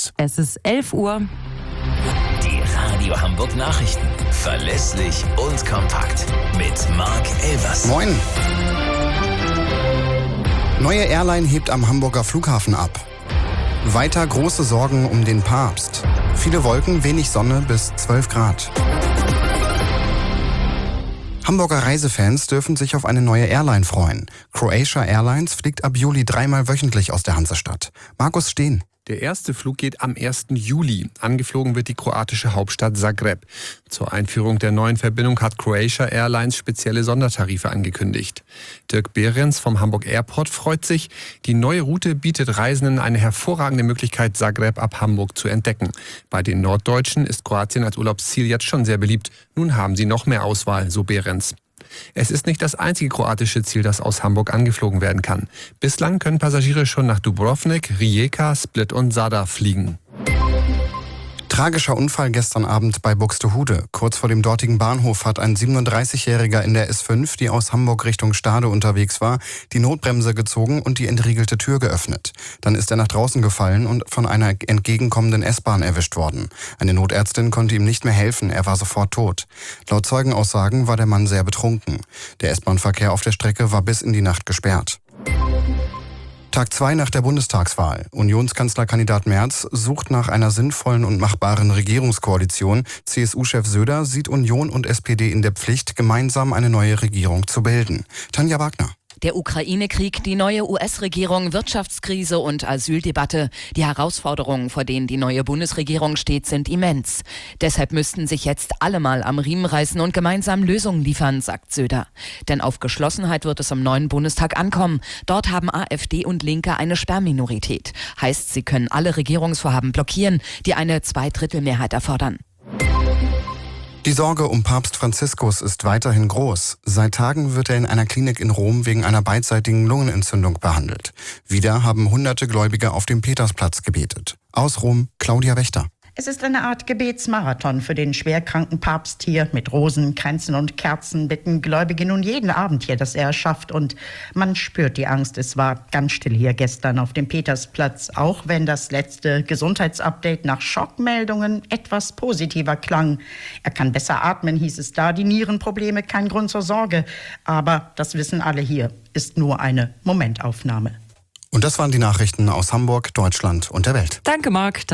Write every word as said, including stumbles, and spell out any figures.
News. Es ist elf Uhr. Die Radio Hamburg Nachrichten. Verlässlich und kompakt. Mit Marc Elvers. Moin. Neue Airline hebt am Hamburger Flughafen ab. Weiter große Sorgen um den Papst. Viele Wolken, wenig Sonne bis zwölf Grad. Hamburger Reisefans dürfen sich auf eine neue Airline freuen. Croatia Airlines fliegt ab Juli dreimal wöchentlich aus der Hansestadt. Markus Steen. Der erste Flug geht am ersten Juli. Angeflogen wird die kroatische Hauptstadt Zagreb. Zur Einführung der neuen Verbindung hat Croatia Airlines spezielle Sondertarife angekündigt. Dirk Behrens vom Hamburg Airport freut sich. Die neue Route bietet Reisenden eine hervorragende Möglichkeit, Zagreb ab Hamburg zu entdecken. Bei den Norddeutschen ist Kroatien als Urlaubsziel jetzt schon sehr beliebt. Nun haben sie noch mehr Auswahl, so Behrens. Es ist nicht das einzige kroatische Ziel, das aus Hamburg angeflogen werden kann. Bislang können Passagiere schon nach Dubrovnik, Rijeka, Split und Zadar fliegen. Tragischer Unfall gestern Abend bei Buxtehude. Kurz vor dem dortigen Bahnhof hat ein siebenunddreißigjähriger in der S fünf, die aus Hamburg Richtung Stade unterwegs war, die Notbremse gezogen und die entriegelte Tür geöffnet. Dann ist er nach draußen gefallen und von einer entgegenkommenden S-Bahn erwischt worden. Eine Notärztin konnte ihm nicht mehr helfen, er war sofort tot. Laut Zeugenaussagen war der Mann sehr betrunken. Der S-Bahn-Verkehr auf der Strecke war bis in die Nacht gesperrt. Tag zwei nach der Bundestagswahl. Unionskanzlerkandidat Merz sucht nach einer sinnvollen und machbaren Regierungskoalition. C S U-Chef Söder sieht Union und S P D in der Pflicht, gemeinsam eine neue Regierung zu bilden. Tanja Wagner. Der Ukraine-Krieg, die neue U S-Regierung, Wirtschaftskrise und Asyldebatte. Die Herausforderungen, vor denen die neue Bundesregierung steht, sind immens. Deshalb müssten sich jetzt alle mal am Riemen reißen und gemeinsam Lösungen liefern, sagt Söder. Denn auf Geschlossenheit wird es im neuen Bundestag ankommen. Dort haben AfD und Linke eine Sperrminorität. Heißt, sie können alle Regierungsvorhaben blockieren, die eine Zweidrittelmehrheit erfordern. Die Sorge um Papst Franziskus ist weiterhin groß. Seit Tagen wird er in einer Klinik in Rom wegen einer beidseitigen Lungenentzündung behandelt. Wieder haben hunderte Gläubige auf dem Petersplatz gebetet. Aus Rom, Claudia Wächter. Es ist eine Art Gebetsmarathon für den schwerkranken Papst hier. Mit Rosen, Kränzen und Kerzen bitten Gläubige nun jeden Abend hier, dass er es schafft. Und man spürt die Angst. Es war ganz still hier gestern auf dem Petersplatz. Auch wenn das letzte Gesundheitsupdate nach Schockmeldungen etwas positiver klang. Er kann besser atmen, hieß es da. Die Nierenprobleme, kein Grund zur Sorge. Aber das wissen alle hier, ist nur eine Momentaufnahme. Und das waren die Nachrichten aus Hamburg, Deutschland und der Welt. Danke, Marc.